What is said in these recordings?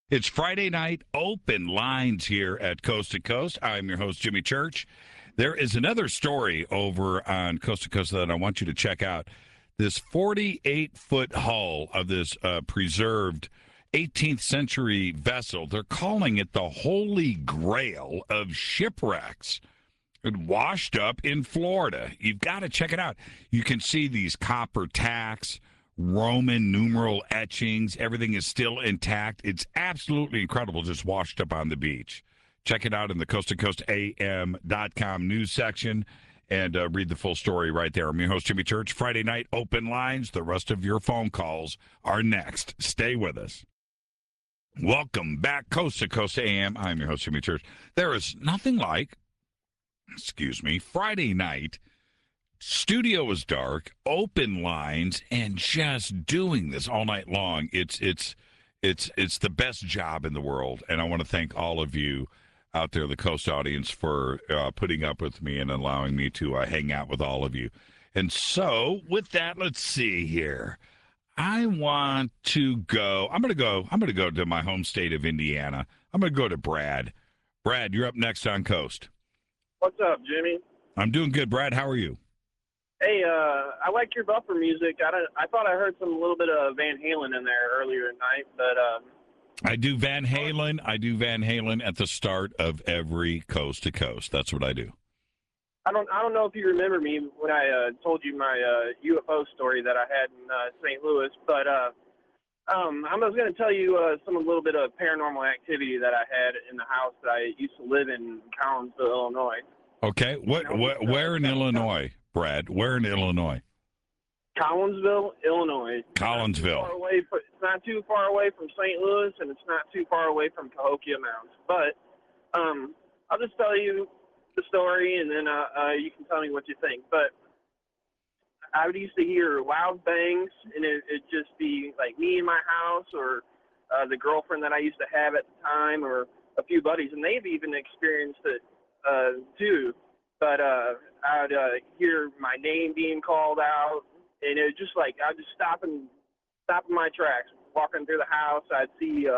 It's Friday night, open lines here at Coast to Coast. I'm your host, Jimmy Church. There is another story over on Coast to Coast that I want you to check out. This 48-foot hull of this preserved 18th century vessel, they're calling it the Holy Grail of shipwrecks. It washed up in Florida. You've got to check it out. You can see these copper tacks, Roman numeral etchings. Everything is still intact. It's absolutely incredible, just washed up on the beach. Check it out in the coasttocoastam.com news section and read the full story right there. I'm your host, Jimmy Church. Friday night, open lines. The rest of your phone calls are next. Stay with us. Welcome back, Coast to Coast AM. I'm your host, Jimmy Church. There is nothing like, Friday night. Studio is dark, open lines, and just doing this all night long. It's the best job in the world, and I want to thank all of you out there, the Coast audience, for putting up with me and allowing me to hang out with all of you. And so, with that, let's see here. I'm going to go to my home state of Indiana. I'm going to go to Brad. Brad, you're up next on Coast. What's up, Jimmy? I'm doing good, Brad. How are you? Hey, I like your bumper music. I thought I heard a little bit of Van Halen in there earlier at night, but I do Van Halen. I do Van Halen at the start of every Coast to Coast. That's what I do. I don't know if you remember me when I told you my UFO story that I had in St. Louis, but I was going to tell you a little bit of paranormal activity that I had in the house that I used to live in Collinsville, Illinois. Okay, where in Illinois, Brad? Where in Illinois? Collinsville, Illinois. Collinsville. It's not too far away from St. Louis, and it's not too far away from Cahokia Mountains. But I'll just tell you the story, and then you can tell me what you think. But I used to hear loud bangs, and it'd just be like me in my house or the girlfriend that I used to have at the time or a few buddies, and they've even experienced it too. But I'd hear my name being called out, and it was just like I'd just stop in my tracks, walking through the house. I'd see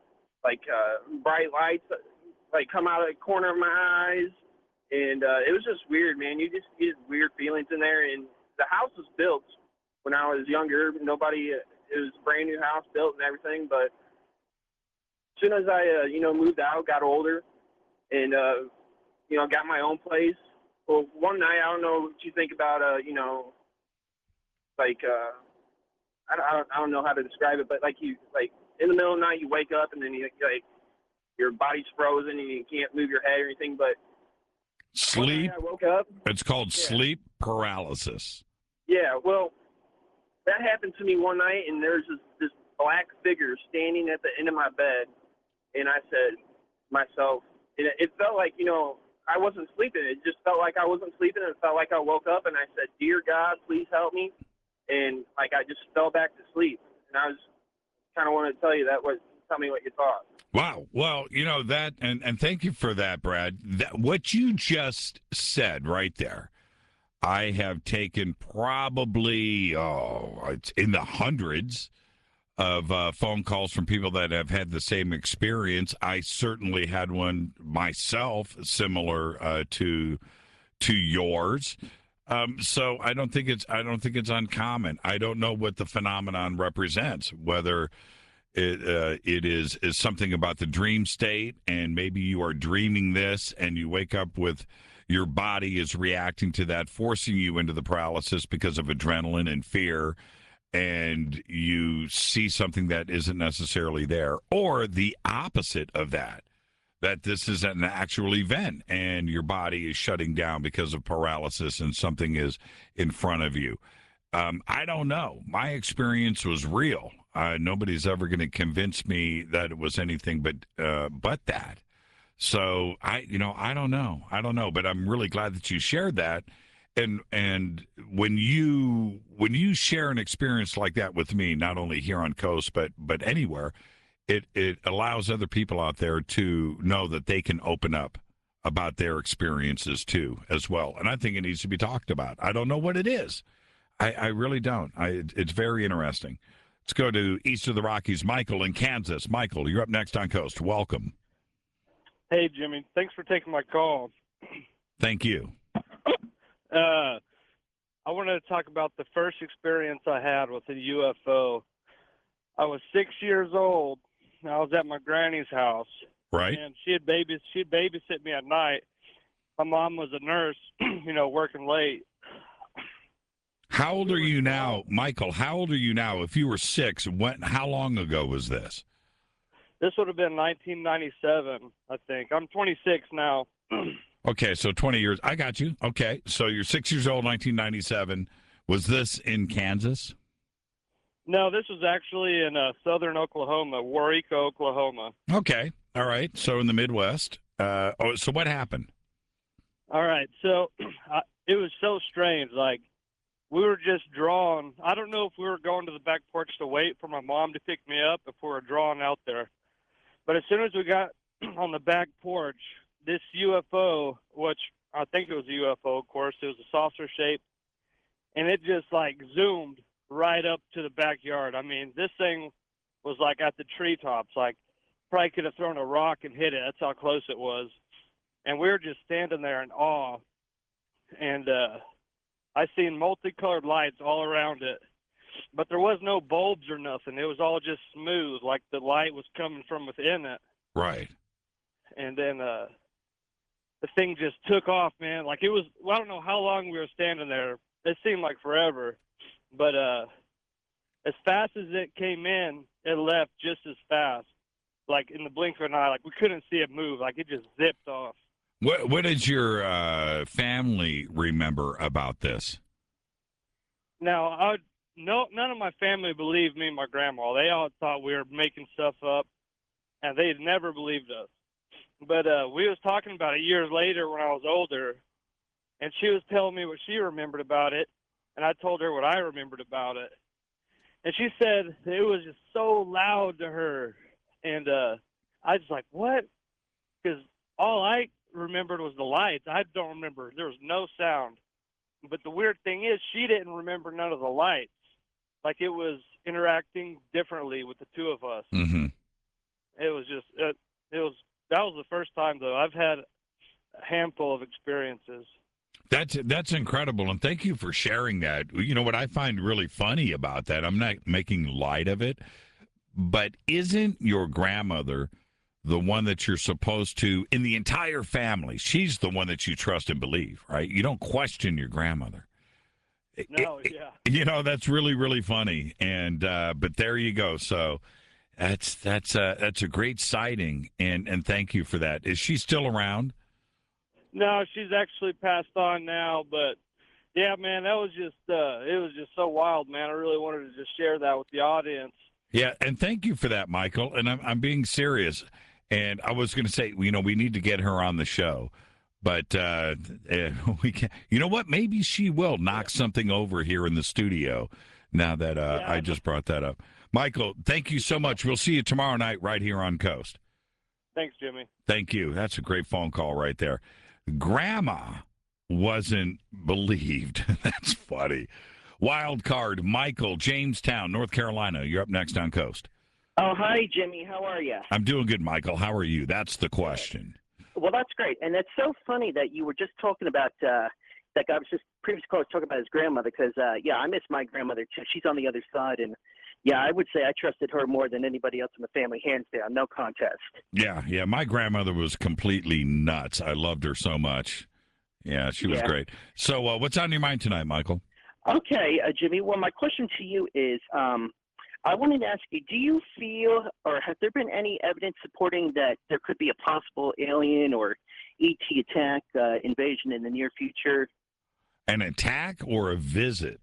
bright lights come out of the corner of my eyes, and it was just weird, man. You just get weird feelings in there. And the house was built when I was younger. It was a brand new house built and everything. But as soon as I moved out, got older, and got my own place. Well, one night, I don't know what you think about, I don't know how to describe it, but in the middle of the night, you wake up and then your body's frozen and you can't move your head or anything. But sleep. I woke up. It's called sleep paralysis. Yeah, well, that happened to me one night, and there's this black figure standing at the end of my bed, and I said to myself, and it felt like I wasn't sleeping. It just felt like I wasn't sleeping. It felt like I woke up, and I said, "Dear God, please help me." And I just fell back to sleep. And I was kind of wanted to tell you that. Tell me what you thought. Wow. Well, that, and thank you for that, Brad. What you just said right there, I have taken probably, it's in the hundreds of phone calls from people that have had the same experience. I certainly had one myself, similar to yours. So I don't think it's uncommon. I don't know what the phenomenon represents, whether it is something about the dream state, and maybe you are dreaming this, and you wake up with your body is reacting to that, forcing you into the paralysis because of adrenaline and fear. And you see something that isn't necessarily there, or the opposite of that this is an actual event and your body is shutting down because of paralysis and something is in front of you. I don't know. My experience was real. Nobody's ever going to convince me that it was anything but that. So I don't know, but I'm really glad that you shared that. And when you share an experience like that with me, not only here on Coast, but anywhere, it allows other people out there to know that they can open up about their experiences too, as well. And I think it needs to be talked about. I don't know what it is. I really don't. It's very interesting. Let's go to east of the Rockies. Michael in Kansas. Michael, you're up next on Coast. Welcome. Hey, Jimmy. Thanks for taking my call. Thank you. I wanted to talk about the first experience I had with a UFO. I was 6 years old. And I was at my granny's house. Right. And she'd babysit me at night. My mom was a nurse, working late. How old are you now, Michael? How old are you now? If you were 6, how long ago was this? This would have been 1997, I think. I'm 26 now. Okay, so 20 years. I got you. Okay, so you're 6 years old, 1997. Was this in Kansas? No, this was actually in southern Oklahoma, Waurika, Oklahoma. Okay, all right. So in the Midwest. So what happened? All right, so it was so strange. Like, we were just drawn. I don't know if we were going to the back porch to wait for my mom to pick me up, if we were drawn out there. But as soon as we got on the back porch, this UFO, which I think it was a UFO, of course, it was a saucer shape, and it just like zoomed right up to the backyard. I mean, this thing was like at the treetops, like probably could have thrown a rock and hit it. That's how close it was. And we were just standing there in awe. And I seen multicolored lights all around it, but there was no bulbs or nothing. It was all just smooth, like the light was coming from within it. Right. And then the thing just took off, man. Like it was, I don't know how long we were standing there. It seemed like forever, but as fast as it came in, it left just as fast. Like in the blink of an eye, like we couldn't see it move. Like it just zipped off. What did your family remember about this? Now, none of my family believed me and my grandma. They all thought we were making stuff up, and they never believed us. But we was talking about it years later when I was older, and she was telling me what she remembered about it, and I told her what I remembered about it. And she said it was just so loud to her, and I was like, what? Because all I remembered was the lights. I don't remember. There was no sound. But the weird thing is she didn't remember none of the lights. Like it was interacting differently with the two of us. Mm-hmm. It was just that was the first time though. I've had a handful of experiences. That's incredible, and thank you for sharing that. You know what I find really funny about that, I'm not making light of it, but isn't your grandmother the one that you're supposed to, in the entire family, she's the one that you trust and believe, right? You don't question your grandmother. No, yeah. You know, that's really, really funny. And but there you go. So that's a great sighting, and thank you for that. Is she still around? No, she's actually passed on now, but yeah, man, that was just it was just so wild, man. I really wanted to just share that with the audience. Yeah, and thank you for that, Michael. And I'm being serious. And I was going to say, you know, we need to get her on the show, but we can. You know what? Maybe she will knock something over here in the studio. Now that I just brought that up, Michael, thank you so much. We'll see you tomorrow night right here on Coast. Thanks, Jimmy. Thank you. That's a great phone call right there. Grandma wasn't believed. That's funny. Wild card, Michael, Jamestown, North Carolina. You're up next on Coast. Oh, hi, Jimmy. How are you? I'm doing good, Michael. How are you? That's the question. Well, that's great. And it's so funny that you were just talking about that guy was just previous caller was talking about his grandmother because, yeah, I miss my grandmother, too. She's on the other side. And, yeah, I would say I trusted her more than anybody else in the family, hands down. No contest. Yeah. My grandmother was completely nuts. I loved her so much. Yeah, she was great. So what's on your mind tonight, Michael? Okay, Jimmy. Well, my question to you is I wanted to ask you, do you feel or has there been any evidence supporting that there could be a possible alien or ET attack invasion in the near future? An attack or a visit?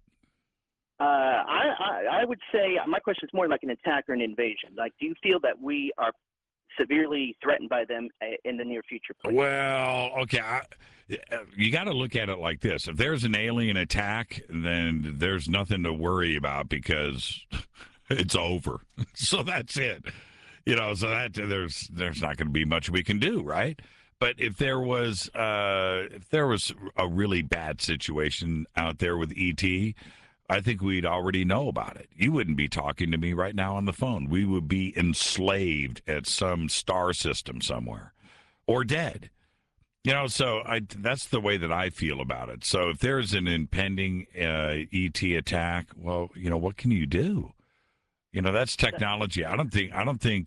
I would say my question is more like an attack or an invasion. Like, do you feel that we are severely threatened by them in the near future, please? Well, okay. You got to look at it like this. If there's an alien attack, then there's nothing to worry about because it's over. So that's it. You know, so that there's not going to be much we can do, right? But if there was a really bad situation out there with ET, I think we'd already know about it. You wouldn't be talking to me right now on the phone. We would be enslaved at some star system somewhere or dead. So that's the way that I feel about it. So if there's an impending ET attack, well, what can you do? That's technology. I don't think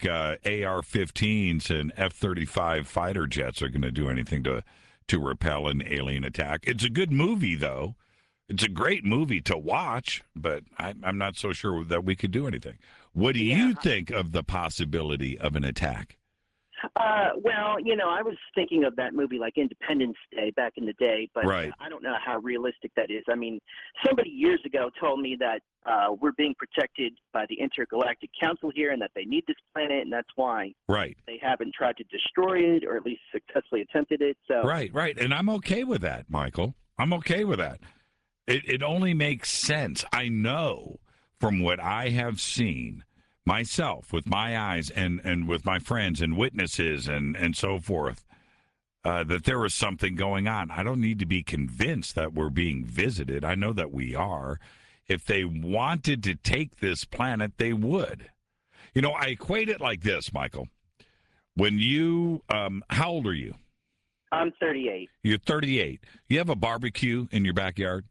AR-15s and F-35 fighter jets are going to do anything to repel an alien attack. It's a good movie, though. It's a great movie to watch, but I'm not so sure that we could do anything. What do you think of the possibility of an attack? Well, I was thinking of that movie like Independence Day back in the day, but Right. I don't know how realistic that is. I mean, somebody years ago told me that we're being protected by the Intergalactic Council here and that they need this planet, and that's why Right. they haven't tried to destroy it or at least successfully attempted it. So Right. And I'm okay with that, Michael. I'm okay with that. It only makes sense. I know from what I have seen myself with my eyes and with my friends and witnesses and so forth, that there is something going on. I don't need to be convinced that we're being visited. I know that we are. If they wanted to take this planet, they would. I equate it like this, Michael. When you, how old are you? I'm 38. You're 38. You have a barbecue in your backyard?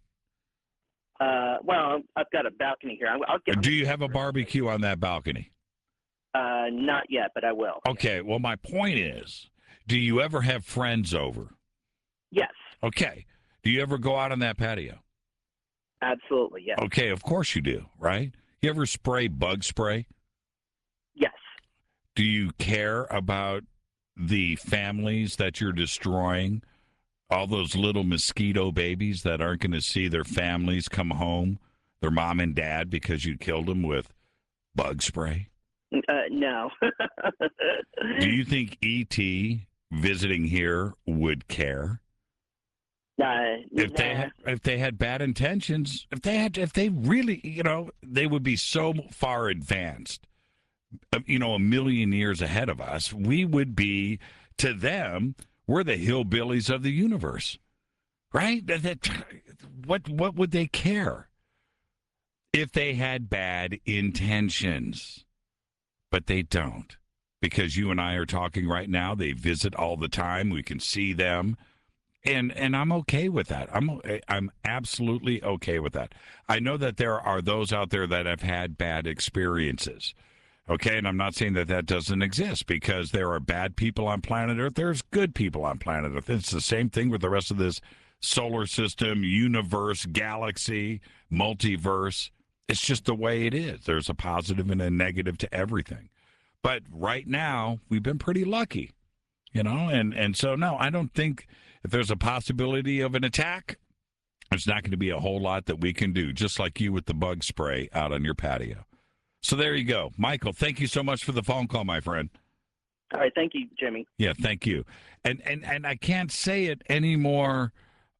Well, I've got a balcony here. I'll get. Do you have a barbecue on that balcony? Not yet, but I will. Okay. Well, my point is, do you ever have friends over? Yes. Okay. Do you ever go out on that patio? Absolutely, yes. Okay, of course you do, right? You ever spray bug spray? Yes. Do you care about the families that you're destroying? All those little mosquito babies that aren't going to see their families come home, their mom and dad, because you killed them with bug spray? No. Do you think E.T. visiting here would care? If they had bad intentions, if they really, they would be so far advanced, a million years ahead of us. We would be, to them, we're the hillbillies of the universe, right? What would they care if they had bad intentions? But they don't, because you and I are talking right now. They visit all the time. We can see them. And I'm okay with that. I'm absolutely okay with that. I know that there are those out there that have had bad experiences. Okay, and I'm not saying that doesn't exist, because there are bad people on planet Earth. There's good people on planet Earth. It's the same thing with the rest of this solar system, universe, galaxy, multiverse. It's just the way it is. There's a positive and a negative to everything. But right now, we've been pretty lucky, and so, no, I don't think if there's a possibility of an attack, there's not going to be a whole lot that we can do, just like you with the bug spray out on your patio. So there you go. Michael, thank you so much for the phone call, my friend. All right. Thank you, Jimmy. Yeah, thank you. And I can't say it any more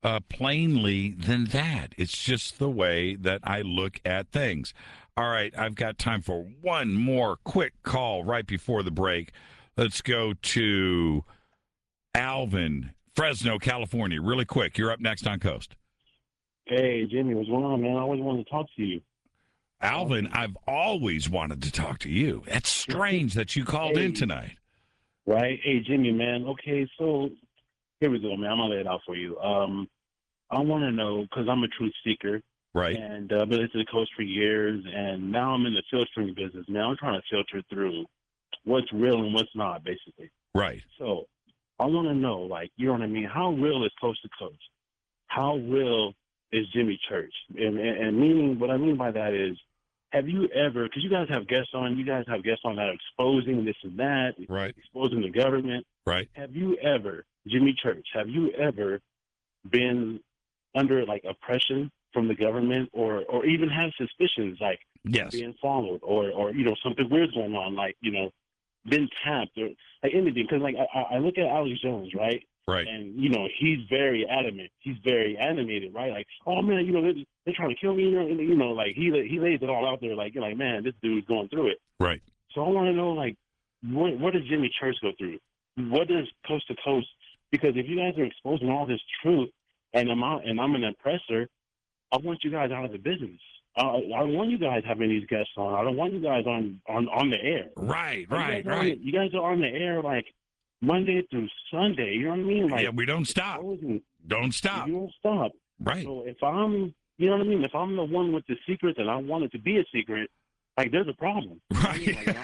plainly than that. It's just the way that I look at things. All right, I've got time for one more quick call right before the break. Let's go to Alvin, Fresno, California. Really quick. You're up next on Coast. Hey, Jimmy, what's going on, man? I always wanted to talk to you. Alvin, I've always wanted to talk to you. That's strange that you called in tonight. Right? Hey, Jimmy, man. Okay, so here we go, man. I'm going to lay it out for you. I want to know, because I'm a truth seeker. Right. And I've been listening to the Coast for years, and now I'm in the filtering business. Now I'm trying to filter through what's real and what's not, basically. Right. So I want to know, you know what I mean? How real is Coast to Coast? How real is Jimmy Church? And meaning, what I mean by that is, have you ever, because you guys have guests on that are exposing this and that, right, exposing the government. Right. Have you ever, Jimmy Church, have you ever been under, oppression from the government or even have suspicions, yes, being followed or something weird's going on, been tapped or anything? Because, I look at Alex Jones, right? Right. And, he's very adamant. He's very animated, right? Oh, man, they're trying to kill me. He lays it all out there man, this dude's going through it. Right. So I want to know, what does Jimmy Church go through? What does Coast to Coast? Because if you guys are exposing all this truth and I'm an oppressor, I want you guys out of the business. I don't want you guys having these guests on. I don't want you guys on the air. Right. You guys are on the air like Monday through Sunday. You know what I mean? Like, Yeah, we don't stop. Don't stop. You don't stop. Right. So if I'm, you know what I mean? If I'm the one with the secret and I want it to be a secret, like, there's a problem. Right.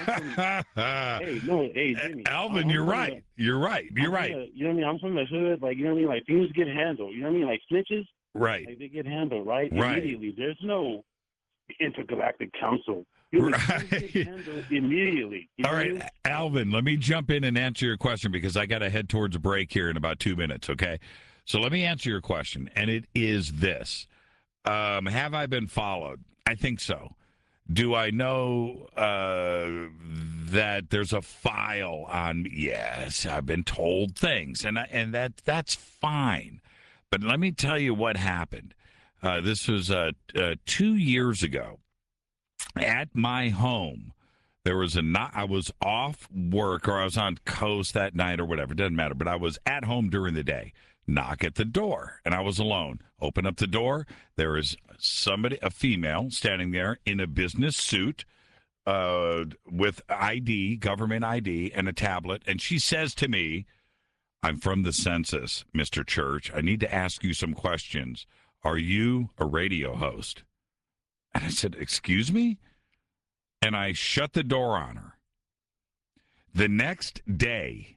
Hey, Jimmy. Alvin, you're right. You're right. You know what I mean? I'm from the hood. Like, you know what I mean? Like, things get handled. You know what I mean? Like, snitches. Right. Like, they get handled, right? Right. Immediately. There's no intergalactic council. You know, Right. things get handled immediately. All right, Alvin, let me jump in and answer your question because I got to head towards a break here in about 2 minutes, okay? So let me answer your question, and it is this. Have I been followed? I think so. Do I know that there's a file on? Yes, I've been told things, and that's fine. But let me tell you what happened. This was 2 years ago at my home. There was I was off work or I was on coast that night or whatever. It doesn't matter. But I was at home during the day. Knock at the door, and I was alone. Open up the door. There is somebody, a female, standing there in a business suit with ID, government ID, and a tablet. And she says to me, "I'm from the census, Mr. Church. I need to ask you some questions. Are you a radio host?" And I said, "Excuse me?" And I shut the door on her. The next day,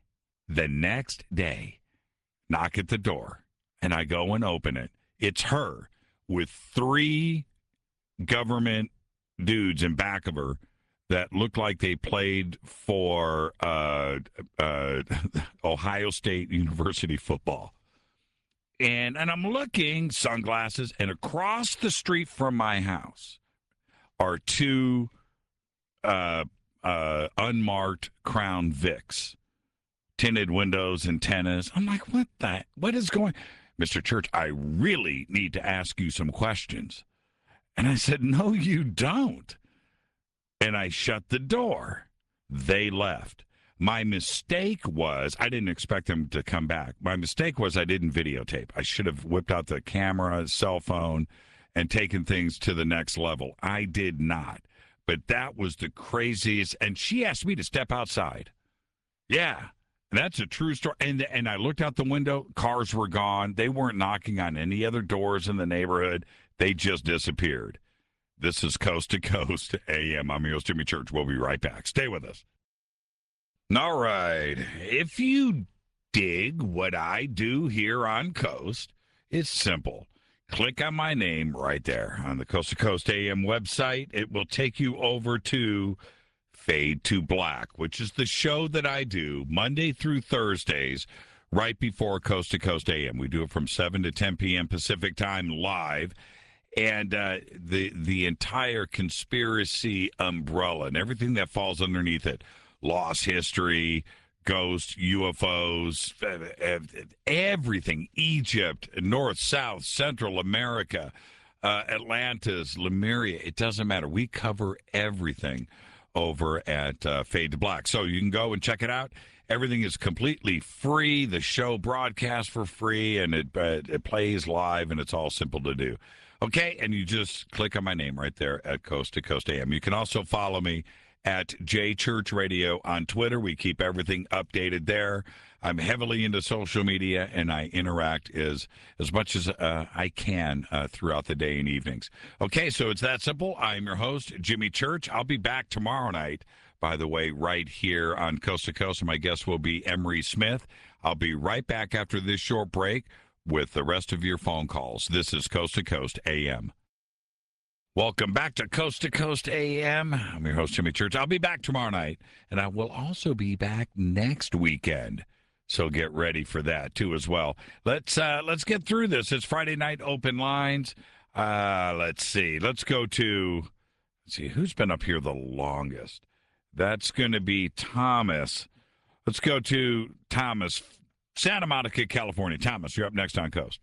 knock at the door, and I go and open it. It's her with 3 government dudes in back of her that looked like they played for Ohio State University football. And I'm looking, sunglasses, and across the street from my house are 2 unmarked Crown Vics. Tinted windows, antennas. I'm like, what is going? Mr. Church, I really need to ask you some questions. And I said, "No, you don't." And I shut the door. They left. My mistake was, I didn't expect them to come back. My mistake was I didn't videotape. I should have whipped out the camera, cell phone, and taken things to the next level. I did not. But that was the craziest. And she asked me to step outside. Yeah. That's a true story. And I looked out the window. Cars were gone. They weren't knocking on any other doors in the neighborhood. They just disappeared. This is Coast to Coast AM. I'm your host, Jimmy Church. We'll be right back. Stay with us. All right. If you dig what I do here on Coast, it's simple. Click on my name right there on the Coast to Coast AM website. It will take you over to Fade to Black, which is the show that I do Monday through Thursdays right before Coast to Coast AM. We do it from 7 to 10 p.m. Pacific time live. And the entire conspiracy umbrella and everything that falls underneath it, lost history, ghosts, UFOs, everything, Egypt, North, South, Central America, Atlantis, Lemuria, it doesn't matter. We cover everything over at Fade to Black. So you can go and check it out. Everything is completely free. The show broadcasts for free, and it plays live, and it's all simple to do. Okay, and you just click on my name right there at Coast to Coast AM. You can also follow me at J Church Radio on Twitter. We keep everything updated there. I'm heavily into social media, and I interact as much as I can throughout the day and evenings. Okay, so it's that simple. I'm your host, Jimmy Church. I'll be back tomorrow night, by the way, right here on Coast to Coast. My guest will be Emery Smith. I'll be right back after this short break with the rest of your phone calls. This is Coast to Coast AM. Welcome back to Coast AM. I'm your host, Jimmy Church. I'll be back tomorrow night, and I will also be back next weekend. So get ready for that, too, as well. Let's get through this. It's Friday night open lines. Let's see. Let's see, who's been up here the longest? That's going to be Thomas. Let's go to Thomas, Santa Monica, California. Thomas, you're up next on Coast.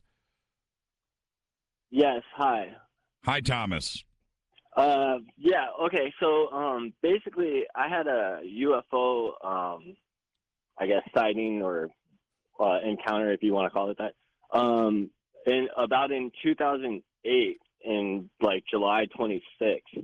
Yes, hi. Hi, Thomas. Yeah, okay. So basically, I had a UFO, I guess, sighting or encounter, if you want to call it that. In 2008, in like July 26th.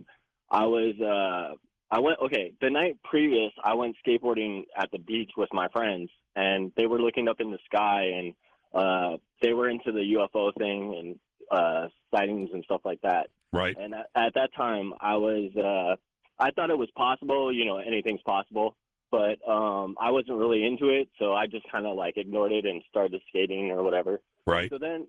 The night previous, I went skateboarding at the beach with my friends, and they were looking up in the sky, and they were into the UFO thing and sightings and stuff like that. Right. And at that time, I thought it was possible, anything's possible, but I wasn't really into it, so I just kind of like ignored it and started skating or whatever. Right. So then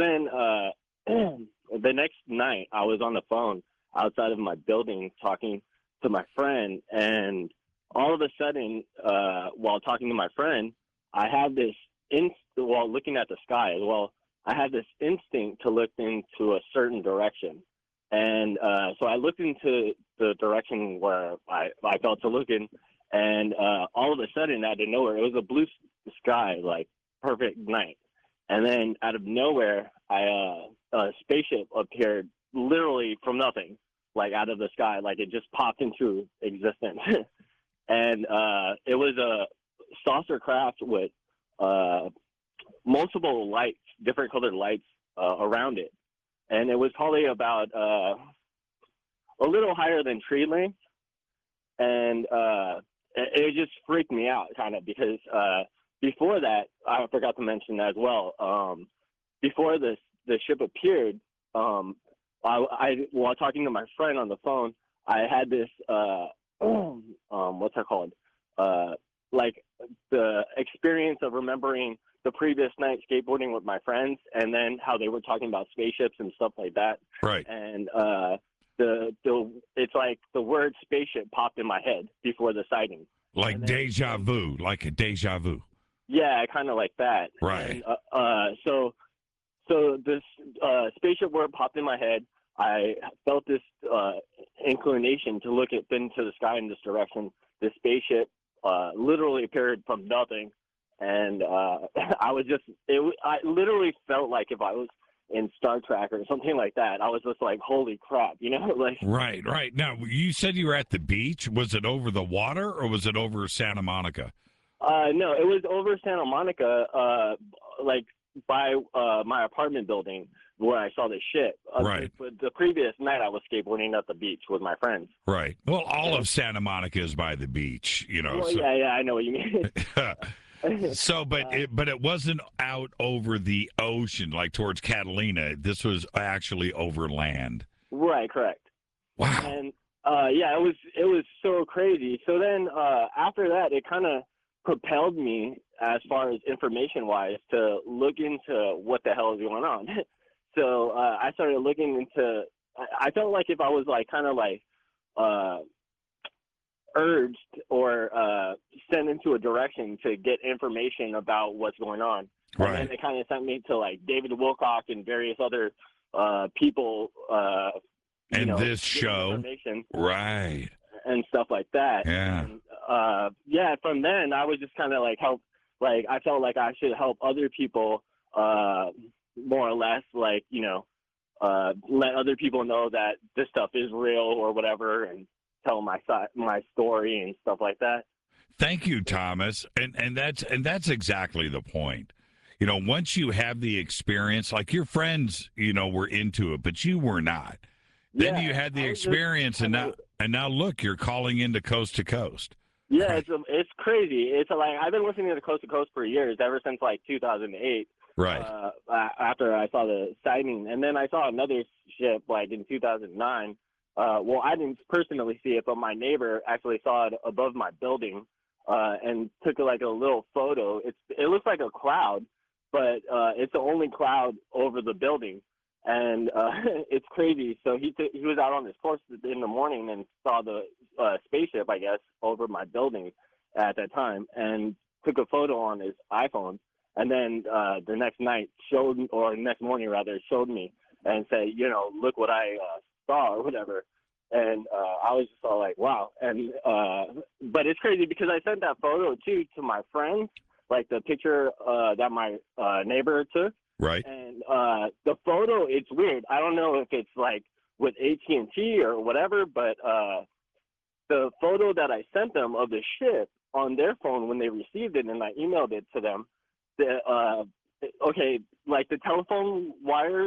the next night, I was on the phone outside of my building talking to my friend, and all of a sudden, while talking to my friend, I had this while looking at the sky as well, I had this instinct to look into a certain direction. And so I looked into the direction where I felt to look in, and all of a sudden, out of nowhere, it was a blue sky, like perfect night. And then out of nowhere, a spaceship appeared literally from nothing, like out of the sky, like it just popped into existence. And it was a saucer craft with multiple lights, different colored lights around it. And it was probably about a little higher than tree length. And it just freaked me out kind of because before that, I forgot to mention as well, before the ship appeared, while talking to my friend on the phone, I had this, what's that called? Like the experience of remembering the previous night skateboarding with my friends, and then how they were talking about spaceships and stuff like that. Right. And it's like the word spaceship popped in my head before the sighting. Like deja vu, like a deja vu. Yeah, kind of like that. Right. And, so this spaceship word popped in my head. I felt this inclination to look into the sky in this direction. The spaceship literally appeared from nothing, and I literally felt like if I was in Star Trek or something like that. I was just like, holy crap, like. Right. Now, you said you were at the beach. Was it over the water or was it over Santa Monica? No, it was over Santa Monica, like by my apartment building where I saw the ship. Right. But the previous night I was skateboarding at the beach with my friends. Right. Well, all of Santa Monica is by the beach, Well, so. yeah, I know what you mean. So, but it wasn't out over the ocean, like towards Catalina. This was actually over land. Right, correct. Wow. And it was so crazy. So then after that, it kind of propelled me as far as information-wise to look into what the hell is going on. So I started looking into. I felt like if I was like kind of like urged or sent into a direction to get information about what's going on. Right. And then it kind of sent me to like David Wilcock and various other people. And this show. Right. And stuff like that. Yeah. And, from then I was just kind of like I felt like I should help other people more or less, like, let other people know that this stuff is real or whatever, and tell my story and stuff like that. Thank you, Thomas. And that's exactly the point. Once you have the experience, like your friends, were into it, but you were not. Then you had the experience, and now look, you're calling into Coast to Coast. Yeah, it's crazy. It's like I've been listening to Coast to Coast for years, ever since like 2008. Right. After I saw the sighting, and then I saw another ship like in 2009. Well, I didn't personally see it, but my neighbor actually saw it above my building and took like a little photo. It looks like a cloud, but it's the only cloud over the building, and it's crazy. So he was out on his porch in the morning and saw the spaceship, I guess, over my building at that time, and took a photo on his iPhone. And then the next morning showed me and said, look what I saw or whatever. And I was just all like, wow. And but it's crazy because I sent that photo too to my friends, like the picture that my neighbor took. Right. And the photo, it's weird. I don't know if it's like with AT&T or whatever, but the photo that I sent them of the ship on their phone when they received it, and I emailed it to them, like the telephone wires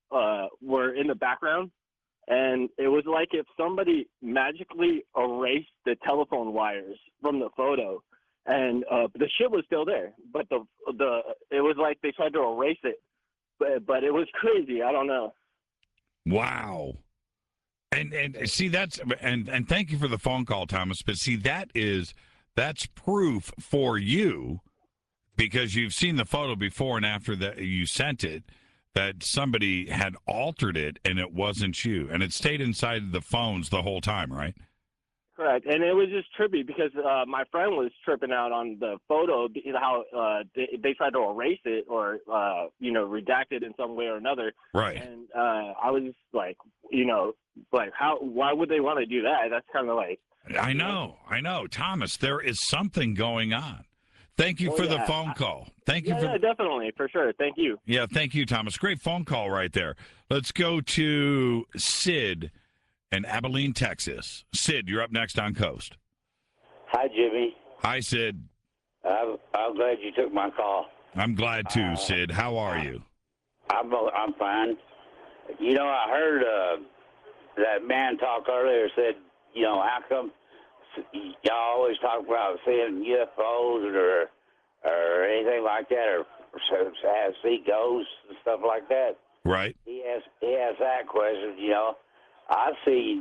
were in the background, and it was like if somebody magically erased the telephone wires from the photo, and the shit was still there, but it was like they tried to erase it, but it was crazy. I don't know. Wow. And see, and thank you for the phone call, Thomas. But see, that's proof for you, because you've seen the photo before and after that you sent it, that somebody had altered it and it wasn't you, and it stayed inside the phones the whole time, right? Correct, and it was just trippy because my friend was tripping out on the photo, how they tried to erase it or redact it in some way or another. Right. And I was just like, how? Why would they want to do that? That's kind of like. I know, Thomas. There is something going on. Thank you for the phone call. Thank you. Yeah, definitely, for sure. Thank you. Yeah, thank you, Thomas. Great phone call right there. Let's go to Sid in Abilene, Texas. Sid, you're up next on Coast. Hi, Jimmy. Hi, Sid. I'm glad you took my call. I'm glad too, Sid. How are you? I'm fine. I heard that man talk earlier. Said, how come y'all always talk about seeing UFOs or anything like that, or see ghosts and stuff like that? Right. He asked that question. I've seen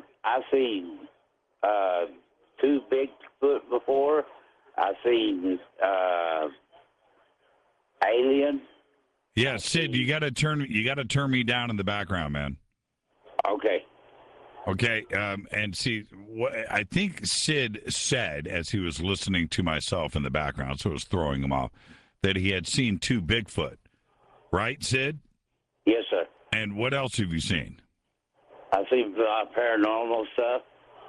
2 Bigfoot before. I've seen alien. Yeah, Sid, you got to turn me down in the background, man. Okay. Okay, and see, what I think Sid said as he was listening to myself in the background, so it was throwing him off, that he had seen 2 Bigfoot. Right, Sid? Yes, sir. And what else have you seen? I've seen paranormal stuff.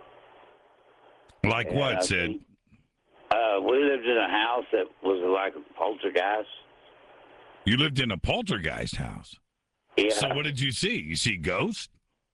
Like what, Sid? We lived in a house that was like a poltergeist. You lived in a poltergeist house? Yeah. So what did you see? You see ghosts?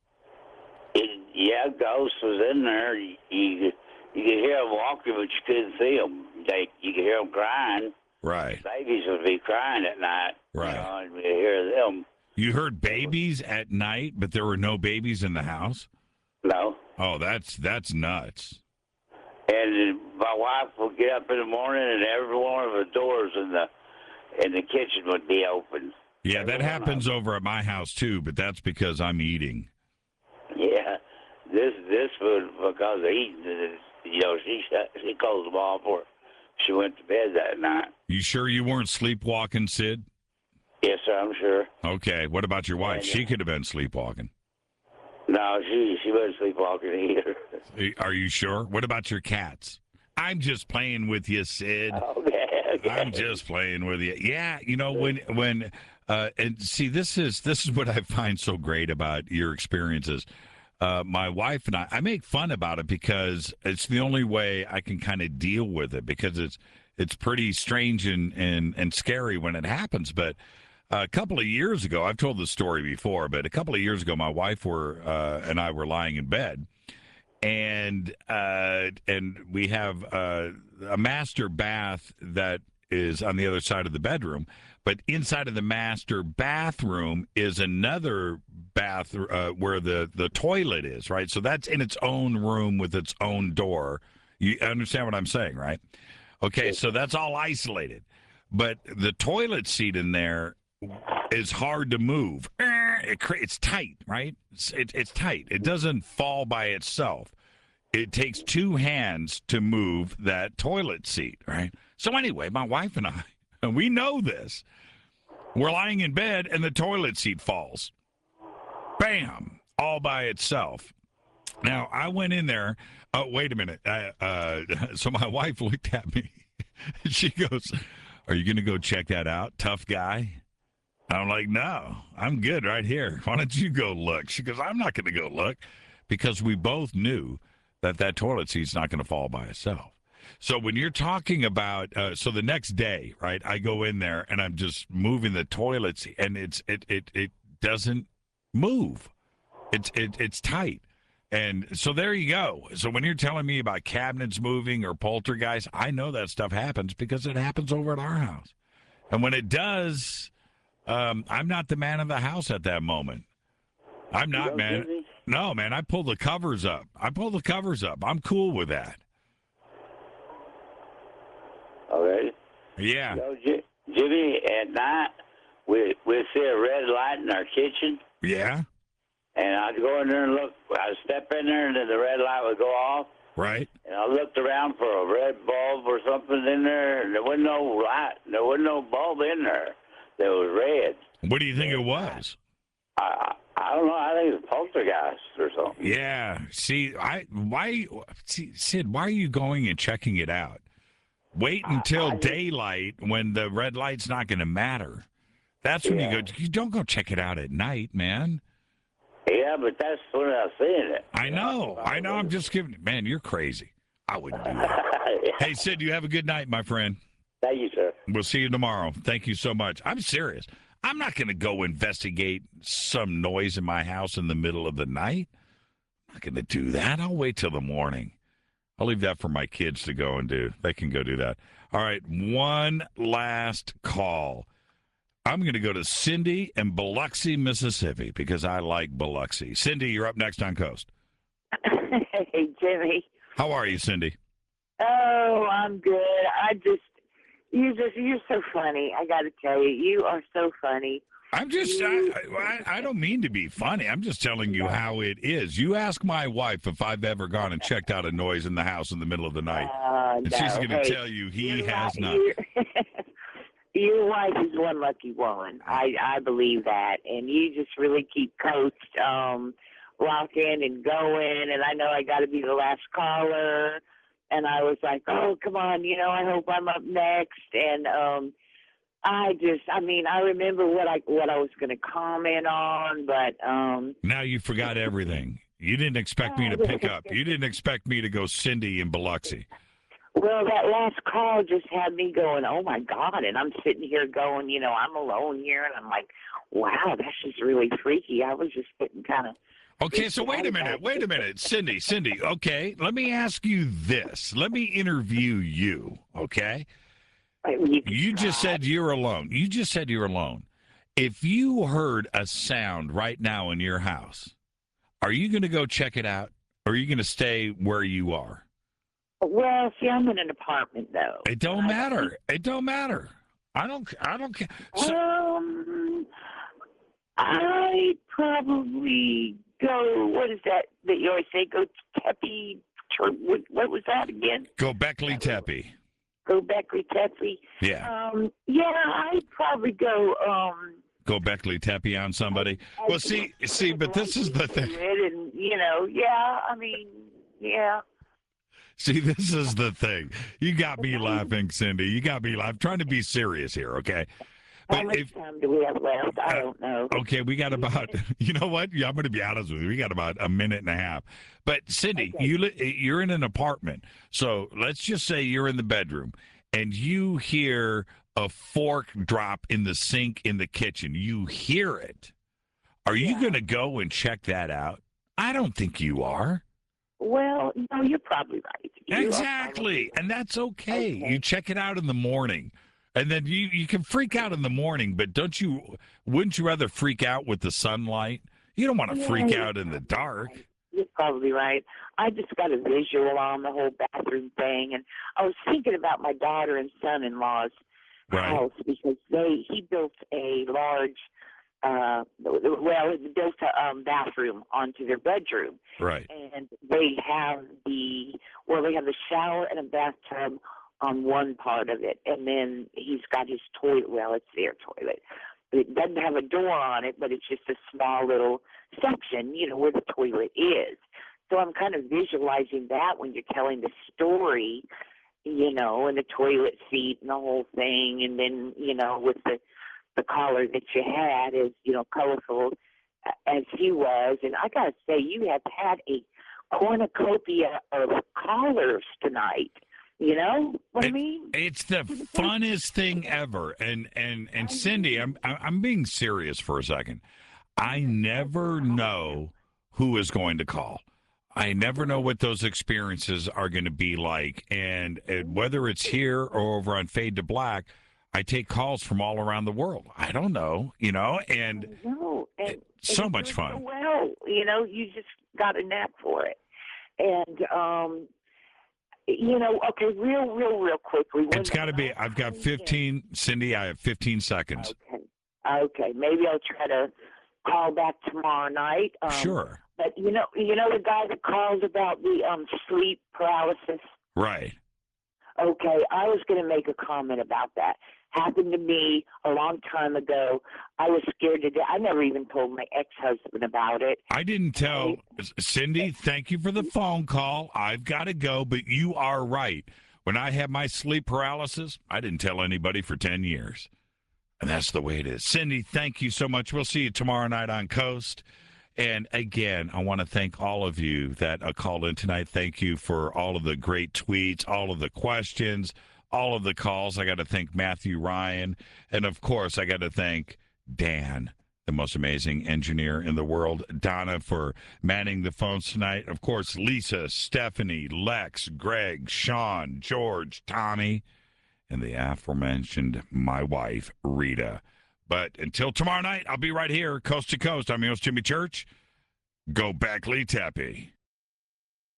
Yeah, ghosts was in there. You could hear them walking, but you couldn't see them. You could hear them crying. Right. Babies would be crying at night. Right. And you hear them. You heard babies at night, but there were no babies in the house? No. Oh, that's nuts. And my wife would get up in the morning, and every one of the doors in the kitchen would be open. Yeah, that happens over at my house too, but that's because I'm eating. Yeah, this was because of eating. She closed them all before she went to bed that night. You sure you weren't sleepwalking, Sid? Yes, sir, I'm sure. Okay, what about your wife? She could have been sleepwalking. No, she wasn't sleepwalking either. Are you sure? What about your cats? I'm just playing with you, Sid. Okay. I'm just playing with you. Yeah, when and see, this is what I find so great about your experiences. My wife and I make fun about it because it's the only way I can kind of deal with it, because it's pretty strange and scary when it happens. But a couple of years ago, I've told the story before, but a couple of years ago, my wife and I were lying in bed, and we have a master bath that is on the other side of the bedroom, but inside of the master bathroom is another bath where the toilet is, right? So that's in its own room with its own door. You understand what I'm saying, right? Okay, so that's all isolated, but the toilet seat in there is hard to move. It's tight, right? It's tight. It doesn't fall by itself. It takes 2 hands to move that toilet seat, right? So anyway, my wife and I, and we know this, we're lying in bed and the toilet seat falls. Bam! All by itself. Now, I went in there. Oh, wait a minute. So my wife looked at me. She goes, "Are you going to go check that out, tough guy?" I'm like, "No, I'm good right here. Why don't you go look?" She goes, "I'm not going to go look," because we both knew that toilet seat's not going to fall by itself. So when you're talking about, so the next day, right, I go in there and I'm just moving the toilet seat, and it doesn't move. It's tight. And so there you go. So when you're telling me about cabinets moving or poltergeist, I know that stuff happens because it happens over at our house. And when it does, I'm not the man of the house at that moment. I'm You not, don't, man. Jimmy? No, man. I pull the covers up. I'm cool with that. Okay. Yeah. You know, Jimmy, at night, we see a red light in our kitchen, Yeah. and I'd go in there and look. I'd step in there, and then the red light would go off. Right. And I looked around for a red bulb or something in there, and there wasn't no light. There wasn't no bulb in there that was red. What do you think it was? I don't know. I think it's poltergeist or something. Yeah. See, Sid, why are you going and checking it out? Wait until daylight when the red light's not going to matter. That's when you go. You don't go check it out at night, man. Yeah, but that's when I seen it. I know. I'm just giving. Man, you're crazy. I wouldn't do that. Hey, Sid, you have a good night, my friend. Thank you, sir. We'll see you tomorrow. Thank you so much. I'm serious. I'm not going to go investigate some noise in my house in the middle of the night. I'm not going to do that. I'll wait till the morning. I'll leave that for my kids to go and do. They can go do that. All right, one last call. I'm going to go to Cindy in Biloxi, Mississippi, because I like Biloxi. Cindy, you're up next on Coast. Hey, Jimmy. How are you, Cindy? Oh, I'm good. You're so funny. I got to tell you, you are so funny. I'm just, I don't mean to be funny. I'm just telling you how it is. You ask my wife if I've ever gone and checked out a noise in the house in the middle of the night. And no. she's going to Hey, tell you he has not. Your wife is one lucky woman. I believe that. And you just really keep Coach rocking and going. And I know I got to be the last caller. And I was like, oh, come on, I hope I'm up next. And I remember what I was going to comment on, but Now you forgot everything. You didn't expect me to pick up. You didn't expect me to go Cindy in Biloxi. well, that last call just had me going, oh my God, and I'm sitting here going, I'm alone here, and I'm like, wow, that's just really freaky. I was just getting kind of. Okay, so wait a minute. Cindy, okay, let me ask you this. Let me interview you, okay? You just said you're alone. If you heard a sound right now in your house, are you going to go check it out, or are you going to stay where you are? Well, see, I'm in an apartment, though. It don't matter. I don't care. I probably go, what is that you always say, go Tepe, what was that again? Go Beckley Tepe. Go Beckley Tepe. Yeah. I'd probably go, Go Beckley Tepe on somebody. Well, see, but this is the thing. And, See, this is the thing. You got me laughing, Cindy. You got me laughing. I'm trying to be serious here, okay? How much time do we have left? I don't know. Okay, we got about, you know what? Yeah, I'm going to be honest with you. We got about a minute and a half. But, Cindy, okay. You're in an apartment. So let's just say you're in the bedroom and you hear a fork drop in the sink in the kitchen. You hear it. Are you going to go and check that out? I don't think you are. Well, no, you're probably right. Exactly. And that's okay. You check it out in the morning. And then you can freak out in the morning, but wouldn't you rather freak out with the sunlight? You don't want to freak out in the dark. You're probably right. I just got a visual on the whole bathroom thing, and I was thinking about my daughter and son-in-law's house because he built a large, he built a bathroom onto their bedroom. Right. And they have the shower and a bathtub on one part of it, and then he's got his toilet. Well, it's their toilet. It doesn't have a door on it, but it's just a small little section, where the toilet is. So I'm kind of visualizing that when you're telling the story, and the toilet seat and the whole thing, and then, with the collar that you had as, colorful as he was. And I got to say, you have had a cornucopia of collars tonight. You know what I mean? It's the funnest thing ever. And Cindy, I'm being serious for a second. I never know who is going to call. I never know what those experiences are going to be like. And whether it's here or over on Fade to Black, I take calls from all around the world. I don't know, and and so you much do it fun. so well, you know, you just got a knack for it. And you know, okay, real quickly. It's got to be. I've got 15, Cindy. I have 15 seconds. Okay. Maybe I'll try to call back tomorrow night. Sure. But you know the guy that called about the sleep paralysis. Right. Okay, I was going to make a comment about that. Happened to me a long time ago. I was scared to death. I never even told my ex-husband about it. I didn't tell Cindy. Thank you for the phone call. I've got to go, but you are right. When I had my sleep paralysis, I didn't tell anybody for 10 years. And that's the way it is. Cindy, thank you so much. We'll see you tomorrow night on Coast. And again, I want to thank all of you that called in tonight. Thank you for all of the great tweets, all of the questions, all of the calls. I got to thank Matthew Ryan. And of course, I got to thank Dan, the most amazing engineer in the world. Donna for manning the phones tonight. Of course, Lisa, Stephanie, Lex, Greg, Sean, George, Tommy, and the aforementioned my wife, Rita. But until tomorrow night, I'll be right here, coast to coast. I'm your host, Jimmy Church. Go back, Lee Tappy.